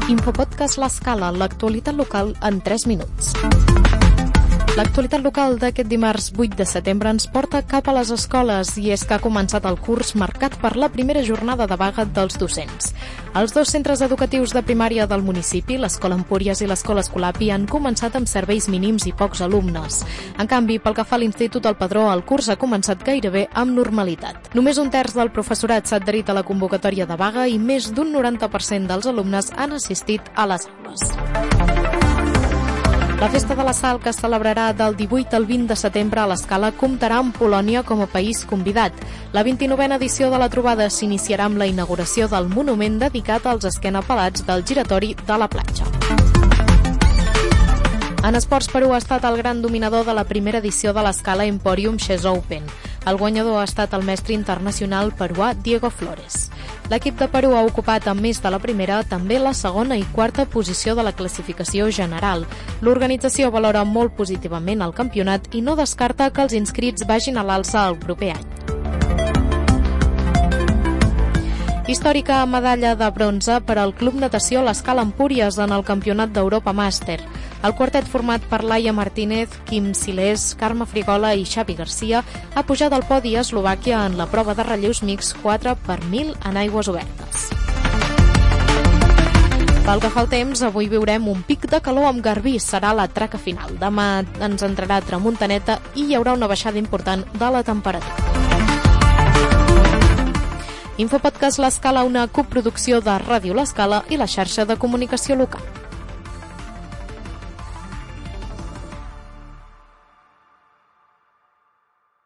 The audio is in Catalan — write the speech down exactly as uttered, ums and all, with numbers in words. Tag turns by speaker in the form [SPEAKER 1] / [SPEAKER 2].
[SPEAKER 1] Infopodcast L'Escala, l'actualitat local en tres minuts. L'actualitat local d'aquest dimarts vuit de setembre ens porta cap a les escoles i és que ha començat el curs marcat per la primera jornada de vaga dels docents. Els dos centres educatius de primària del municipi, l'Escola Empúries i l'Escola Escolapi, han començat amb serveis mínims i pocs alumnes. En canvi, pel que fa a l'Institut El Padró, el curs ha començat gairebé amb normalitat. Només un terç del professorat s'ha adherit a la convocatòria de vaga i més d'un noranta per cent dels alumnes han assistit a les aules. La Festa de la Sal, que es celebrarà del divuit al vint de setembre a l'Escala, comptarà amb Polònia com a país convidat. La vint-i-novena edició de la trobada s'iniciarà amb la inauguració del monument dedicat als esquenapelats del giratori de la platja. En esports, Perú ha estat el gran dominador de la primera edició de l'Escala Emporium Chess Open. El guanyador ha estat el mestre internacional peruà Diego Flores. L'equip de Perú ha ocupat, a més de la primera, també la segona i quarta posició de la classificació general. L'organització valora molt positivament el campionat i no descarta que els inscrits vagin a l'alça el proper any. Històrica medalla de bronze per al Club Natació l'Escala Empúries en el Campionat d'Europa Màster. El quartet format per Laia Martínez, Quim Silés, Carme Frigola i Xavi Garcia ha pujat al podi a Eslovàquia en la prova de relleus mix quatre per mil en aigües obertes. Pel que fa al temps, avui viurem un pic de calor amb Garbí, serà la traca final. Demà ens entrarà tramuntaneta i hi haurà una baixada important de la temperatura. Infopodcast L'Escala, una coproducció de Ràdio L'Escala i la xarxa de comunicació local.